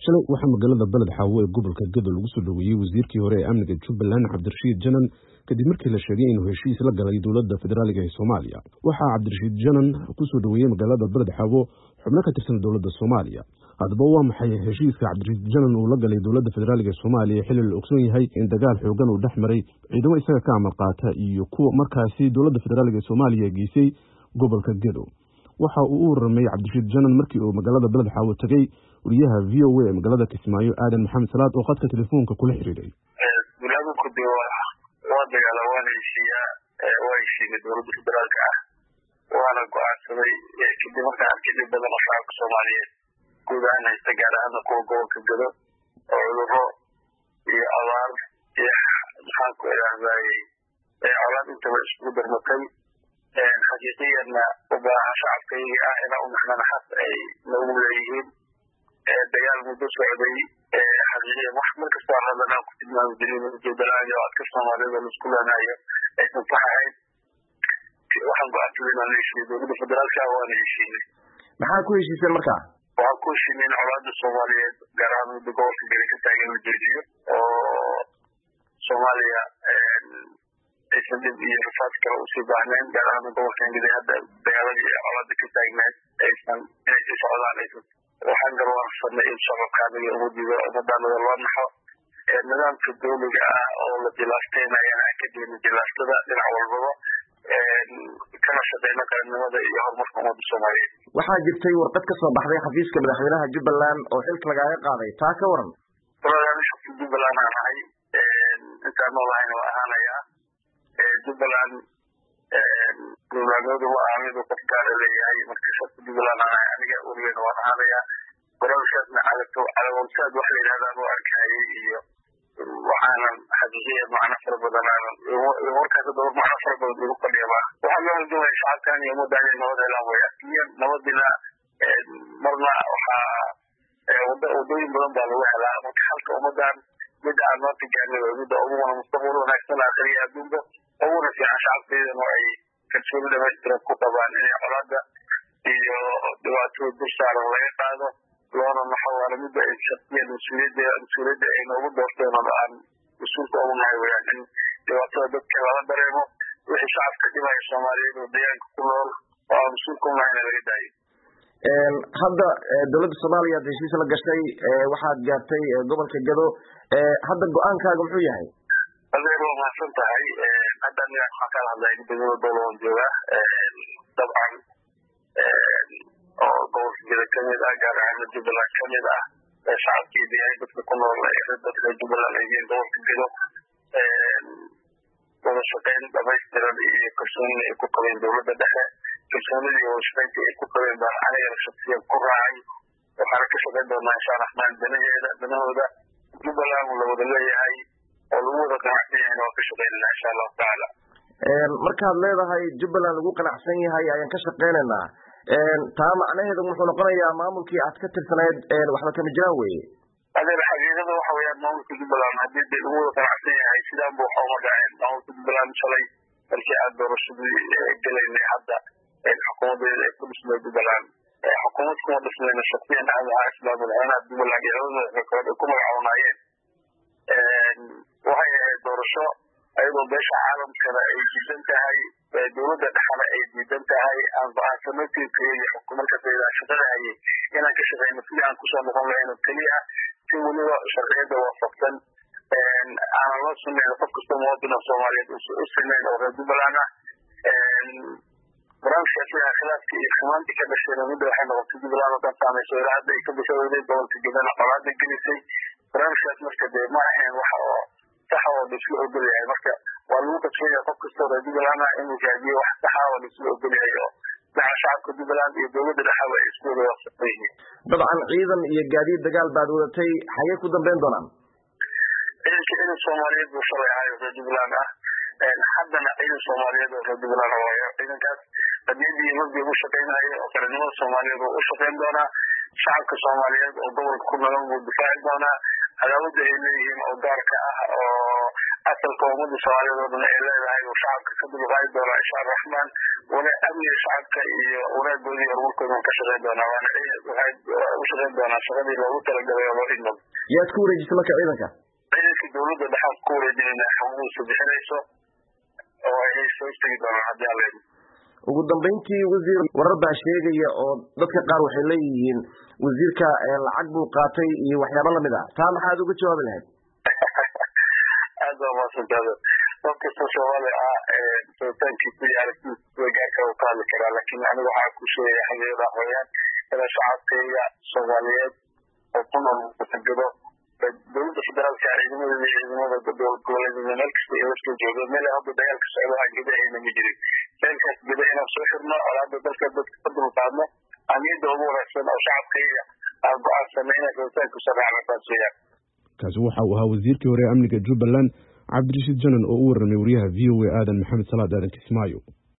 shalay waxaa magaalada Balad Xaawo ee gobolka Gadow lagu soo dhaweeyay wasiirkii hore ee amniga Jubbaland Cabdirashiid Janan kadib markii la sheegay inuu heshiis la galay dowladda federaalka ee Soomaaliya. Waxaa Cabdirashiid Janan ku soo dhaweeyay magaalada Balad Xaawo xubno ka tirsan dowladda Soomaaliya. Haddaba waa maxay heshiiska Cabdirashiid Janan uu la galay dowladda federaalka ee Soomaaliya xilli la ogsoon yahay in dagaal xoogan uu dhexmaray ciidamo isaga ka amal qaata iyo kuwa markaasi dowladda federaalka ee Soomaaliya geysay gobolka Gadow. waxa uu u warramay Cabdirashiid Janan markii uu magaalada Balad Xaawo tagay wariyaha VOA ee magaalada Kismaayo Aadan Maxamed Salaad oo khadka telefoonka kula xiriiray. Dowladda ku waa dagaalawaan heshiiska dowladda federaalka ah waana go'aansaday kadib markaan arkay dib badan oo shacabka Soomaaliyeed guud ahaan haysta gaar ahaan kuwa gobolka Gadow oo cudurro iyo abaar iyo maxaan ku idhaahday colaad intaba isku darmatay xaqiiqiyana u baahan shacabkayga ah inaa u naxnaxas ay nagu leeyihiin dagaal muddo socday xaqiiqiyan wax markasta hadana ku tilmaami jirin Jubbaland oo adka Soomaalida isku leenayo aysan sax ahayn waxaan go'aansaday inaan heshiiyo dowladda federaalka ah waana heshiinay. Maxaa ku heshiiseen markaa? waxaan ku heshiinay in colaadda Soomaaliyeed gaar ahaan gobolka Gadow ka taagan la joojiyo oo Soomaaliya aysan dib iyo rafaad kale usii baahnayn gaar ahaan gobolka Gadow hadda dagaaladii colaadda ka taagnayd aysan inay sii socdaan waxaan garwaaqsanay in shacabka iyo ummadda ummadana loo naxo nidaamka dowliga ah oo la dilaasteynayana kadib dilaastada dhinac walbaba kana shaqeyna qaranimada iyo horumarka ummadda Soomaaliyeed. Waxaa jirtay warqad ka soo baxday xafiiska madaxweynaha Jubbaland oo xilka lagaga qaaday taa ka waran. Walaalayaal Jubbaland aan ahay intaan noolahay waa ahaanaya Jubbaland goboladu waa amido qofkaar leeyahay marka shaqada Jubbaland aniga uriyada waan ahaanaya barashadna calaamad wax la yiraahdo oo arkay iyo waxaana xaqiiqiyad macna fara badan warkaas dowr macna fara badan ugu qadiyaba waxa loo doonay shacabkan iyo mudane nabad helaan way nabadina marna waxa wadooyin badan baa lagu helaa marka halka ummadan mid aan ma tijaabin mid ugu mustaqbal wanaagsan akhriya adduunka ugu fiican shacabkeena oo ay kalsooni dhamaystiran ku qabaan inay colaadda iyo dhibaatada dulsaar laga qaado loona naxawaa mid ay shaqiyeen mas'uuliyadda ay noogu doorteen oo aan mas'uulka ugu nahay wayaan in dhibaatada dadka laga dareemo wixii shacabka dhibaya Soomaaliyeed oo deegaanka ku nool oo mas'uulka u nahay laga daayo. hadda dowladda Soomaaliya heshiis la gashay waxaad gaartay gobolka Gadow hadda go'aankaaga muxuu yahay? adeero ma santahay hadda waxaan ka hadlaynaa dowladda dowladda jooga dabcan oo gobolka Gadow kamid ah gaar ahaan Jubbaland kamid ah shacabkii deegaanka dadka ku nool dadka Jubbaland ay gobolka Gadow wada shaqeyn dhamaystiran iyo kalsooni ay ku qabeen dowladda dhexe kalsoonidii oo shaqeynta ay ku qabeen baa aniga shakhsiyan ku raacay waxaana ka shaqeyn doonaa insha Allah danahooda Jubbaland la wada leeyahay oo lagu wada qanacsan yahay oo ka shaqeynaa insha Allah taala. markaad leedahay Jubbaland lagu qanacsan yahay ayaan ka shaqeynaynaa taa macnaheedu muxuu noqonayaa maamulkii aad ka tirsanayd waxba kama jiraan weeye. adeer xaqiiqada waxa weeyaan maamulka Jubbaland haddii lagu wada qanacsan yahay sidaan buu waxa u dhacay maamulka Jubbaland shalay markii aad doorashadii galaynay hadda xukuumadda ay ku dhismay Jubbaland xukuumad kuma dhismayna shaqsiyan aan ahaa islaamada Jubbaland iyo ku magacaawnaayeen waxay ahayd doorasho ayadoo beesha caalamkana ay diidan tahay dowladda dhexana ay diidan tahay aan go'aansanooyinka iyo xukuumadda shaqada hayay inaan ka shaqeyno sidii aan kusoo noqon lahayn kaliya si waliba sharciyada waafaqsan aan loo sameeyo qof kasta muwaadin Soomaaliyeed u sameeyo oo Jubbaland ah barnaamijka khilaafka iyo xumaanta ka dhashay muddo waxay noqotay Jubbaland oo dhan saameysay hadda ay ka bisowday gobolka Gadow colaadda gelisay barnaamijkaas marka dee ma ahayn waxa oo sax oo isla ogol yahay marka waa lagu qasbaya qof kasta oo Jubbaland inuu raadiyo wax sax oo isla ogol yahay oo shacabka Jubbaland iyo dowladda dhexe ay isku wada waafaqsan yihiin. dabcan ciidan iyo gaadiid dagaal baad wadatay xagee ku dambeyn doonaan? ciidan Soomaaliyeed buu shalay ahay oo Jubbaland ah haddana ciidan Soomaaliyeed oo Jubbaland waayo ciidankaas qadiyadii muddo u shaqeynayay oo qaranimada Soomaaliyeed oo u shaqeyn doona shacabka Soomaaliyeed oo gobolka ku nool uu difaaci doona cadaawada ay leeyihiin oo gaarka ah oo asalka ummadda soomaaliyeed oo dhan ay leedahay uu shacabka ka dulqaadi doonaa insha araxmaan wana amniga shacabka iyo wanaagoodii horumarkooda ka shaqeyn doonaa waana waxay u shaqeyn doonaa shaqadii loogu talagalay oo loo idmado. yaad ku wareejisa marka ciidanka dowladda dhaxal ku wareejinayna xuquuqdiisa bixinayso oo ay soo istegi doonaan haddii aan leedno. ugu dambeyntii wasiir warar baa sheegaya oo dadka qaar waxay leeyihiin wasiirka lacag buu qaatay iyo waxyaabo lamid ah taa maxaad uga jawaabi lahayd? aad baa mahadsantaada qof kasta soomaali ah sabitaankiisa iyo aragtiisa gaarka uu ka hadli karaa laakiin aniga waxaa ku sheegaya xaqiiqda waxweeyaan inaa shacabkayga soomaaliyeed oo ku nool gado dowladda federaalka ciidamadeeda iyo ciidamada goboleedyada meel kasta ay lasoo joogeen meel hadda dagaalka socdo aan geda ayna ma jirin meelkaas geda inaan soo xirno olaada dalka dadka ka dulqaadno amniyadda ugu wanaagsan oo shacabkayga aan go-aansanay inaan sabitaanka kusoo raacno taas weeyaan. kaasi waxa uu ahaa wasiirkii hore ee amniga Jubbaland Cabdirashiid Janan oo u warramay wariyaha VOA Aadan Maxamed Salaad Aadan Kismaayo.